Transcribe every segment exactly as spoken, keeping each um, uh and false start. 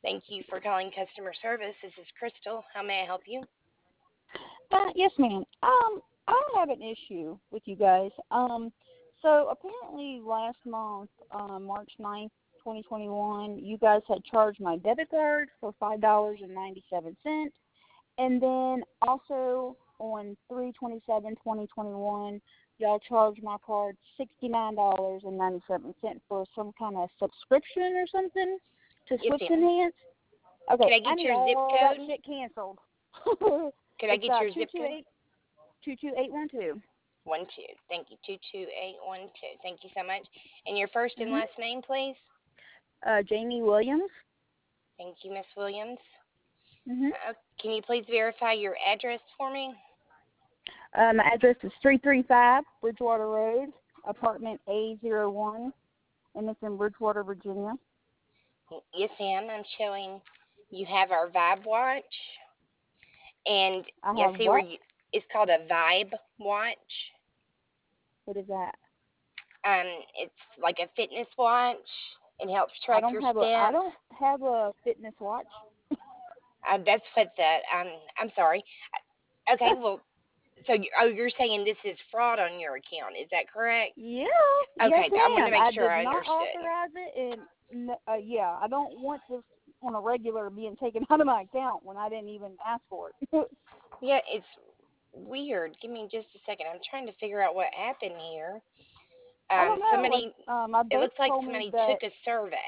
Thank you for calling customer service. This is Crystal. How may I help you? Uh, yes, ma'am. Um, I have an issue with you guys. Um, so apparently last month, uh, March ninth, twenty twenty-one, you guys had charged my debit card for five dollars and ninety-seven cents, and then also on three twenty-seven, twenty twenty-one, y'all charged my card sixty-nine dollars and ninety-seven cents for some kind of subscription or something to Yes, Swift ma'am. Enhance. Okay, Can I I get need your zip all that code? shit canceled. Could I It's get uh, your two zip two code? eight. two two eight one two. One two. Thank you. Two two eight one two. Thank you so much. And your first and Mhm. last name, please. Uh, Jamie Williams. Thank you, Miss Williams. Mhm. Uh, can you please verify your address for me? Uh, my address is three three five Bridgewater Road, apartment A zero one, and it's in Bridgewater, Virginia. Yes, ma'am. I'm showing you have our Vibe watch, and I yes, have see where what? you. It's called a Vibe watch. What is that? Um, it's like a fitness watch. It helps I track don't your have a I steps. don't have a fitness watch. Uh, that's what the um. I'm sorry. Okay, well, so you, oh, you're saying this is fraud on your account? Is that correct? Yeah. Yes, Okay, I want to ma'am. make I sure did I not understood. authorize it, and n- uh, yeah, I don't want this on a regular being taken out of my account when I didn't even ask for it. Yeah, it's weird. Give me just a second. I'm trying to figure out what happened here. I Um, don't know. Like, somebody. uh, my It bank looks like told me somebody that. took a survey.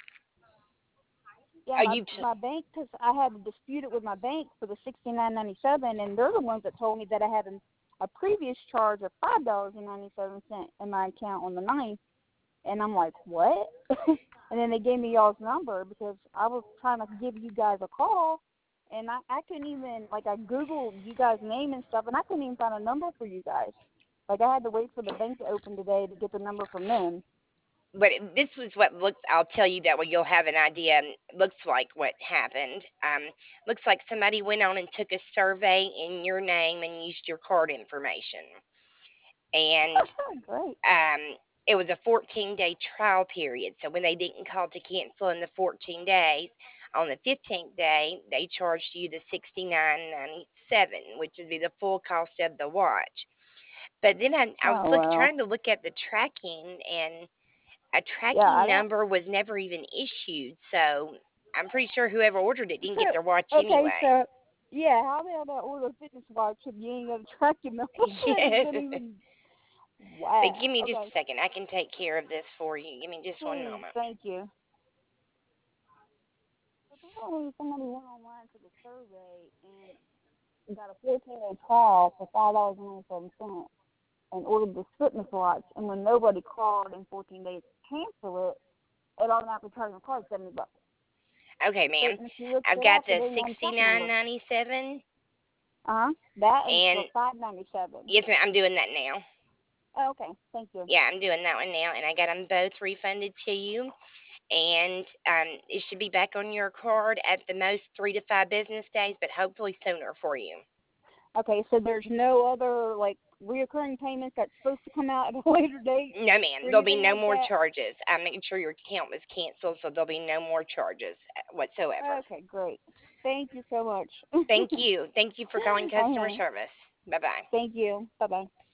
Yeah, Oh, my you. T- my bank, because I had to dispute it with my bank for the sixty nine ninety seven, and they're the ones that told me that I had an, a previous charge of five dollars and ninety seven cent in my account on the ninth, and I'm like, what? And then they gave me y'all's number because I was trying to give you guys a call, and I I couldn't even, like, I googled you guys' name and stuff, and I couldn't even find a number for you guys. Like, I had to wait for the bank to open today to get the number from them. but it, this was what looks. I'll tell you that way you'll have an idea. And looks like what happened. Um, looks like somebody went on and took a survey in your name and used your card information. And Great. um, it was a fourteen day trial period. So when they didn't call to cancel in the fourteen days, on the fifteenth day they charged you the sixty nine ninety seven, which would be the full cost of the watch. But then I, I was Oh look well. trying to look at the tracking, and a Yeah, I tracking don't. number was never even issued. So I'm pretty sure whoever ordered it didn't So get their watch okay, anyway. so yeah, how the hell did I order a fitness watch if you ain't got a tracking number? It Yes. didn't even. But Wow. give me just Okay. a second. I can take care of this for you. Give me just one Please, moment. thank you. Apparently, somebody went online to the survey and got a fourteen day trial for five dollars and ninety seven cents and ordered this fitness watch. And when nobody called in fourteen days to cancel it, it automatically charged my card seventy bucks. Okay, So ma'am. and if you look I've it got up, it the ain't on sixty check nine number. ninety seven, Uh huh. That is and for five ninety seven. yes, ma'am. I'm doing that now. Oh, okay. Thank you. Yeah, I'm doing that one now, and I got them both refunded to you. And um, it should be back on your card at the most three to five business days, but hopefully sooner for you. Okay, so there's no other, like, reoccurring payments that's supposed to come out at a later date No, ma'am. or There'll be anything no like more that? charges. I made sure your account was canceled, so there'll be no more charges uh, whatsoever. Okay, great. Thank you so much. Thank you. Thank you for calling customer Okay, service. Bye bye. thank you. Bye-bye.